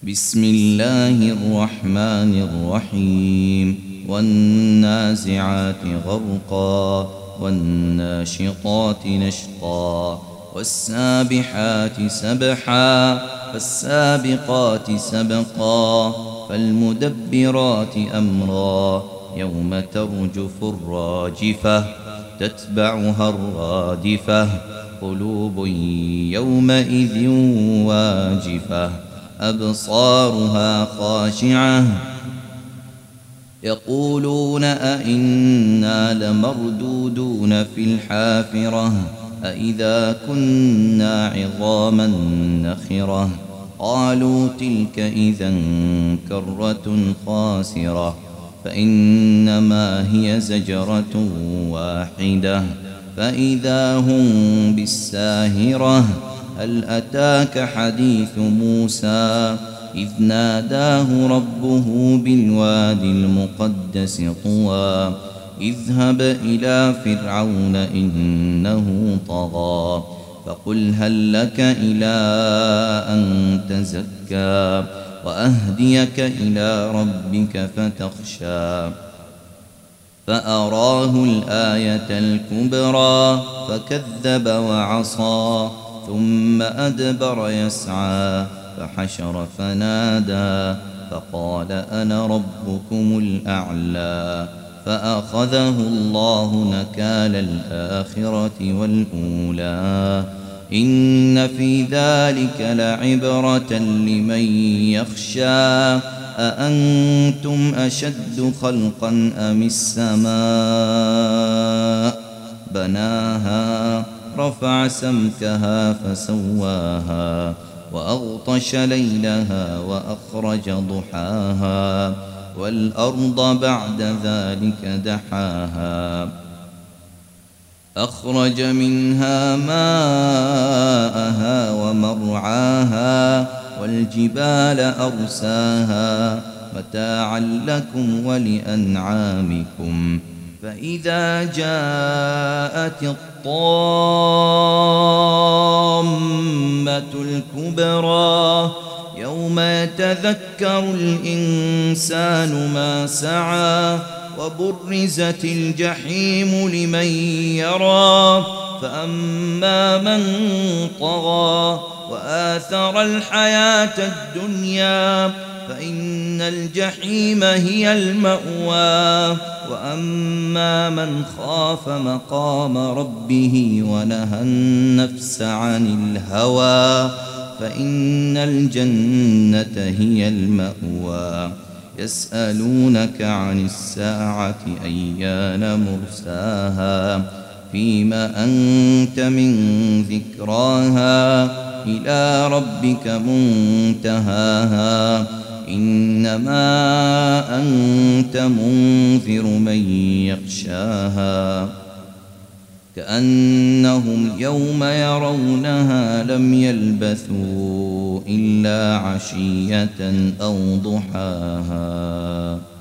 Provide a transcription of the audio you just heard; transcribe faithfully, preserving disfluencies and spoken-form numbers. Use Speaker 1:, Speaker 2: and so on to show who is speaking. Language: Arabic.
Speaker 1: بسم الله الرحمن الرحيم والنازعات غرقا والناشطات نشطا والسابحات سبحا فالسابقات سبقا فالمدبرات أمرا يوم ترجف الراجفة تتبعها الرادفة قلوب يومئذ واجفة أبصارها خاشعة يقولون أئنا لمردودون في الحافرة أئذا كنا عظاما نخرة قالوا تلك إذا كرة خاسرة فإنما هي زجرة واحدة فإذا هم بالساهرة هل أتاك حديث موسى إذ ناداه ربه بالوادي المقدس طوى اذهب إلى فرعون إنه طغى فقل هل لك إلى أن تزكى وأهديك إلى ربك فتخشى فأراه الآية الكبرى فكذب وعصى ثم أدبر يسعى فحشر فنادى فقال أنا ربكم الأعلى فأخذه الله نكال الآخرة والأولى إن في ذلك لعبرة لمن يخشى أأنتم أشد خلقا أم السماء بناها رفع سمكها فسواها وأغطش ليلها وأخرج ضحاها والأرض بعد ذلك دحاها أخرج منها ماءها ومرعاها والجبال أرساها متاعا لكم ولأنعامكم فإذا جاءت الطامة الكبرى يوم يتذكر الإنسان ما سعى وبرزت الجحيم لمن يرى فأما من طغى وآثر الحياة الدنيا فإن الجحيم هي المأوى وأما من خاف مقام ربه ونهى النفس عن الهوى فإن الجنة هي المأوى يسألونك عن الساعة أيان مرساها فيما أنت من ذكراها إلى ربك منتهاها إنما أنت منذر من يخشاها كأنهم يوم يرونها لم يلبثوا إلا عشية أو ضحاها.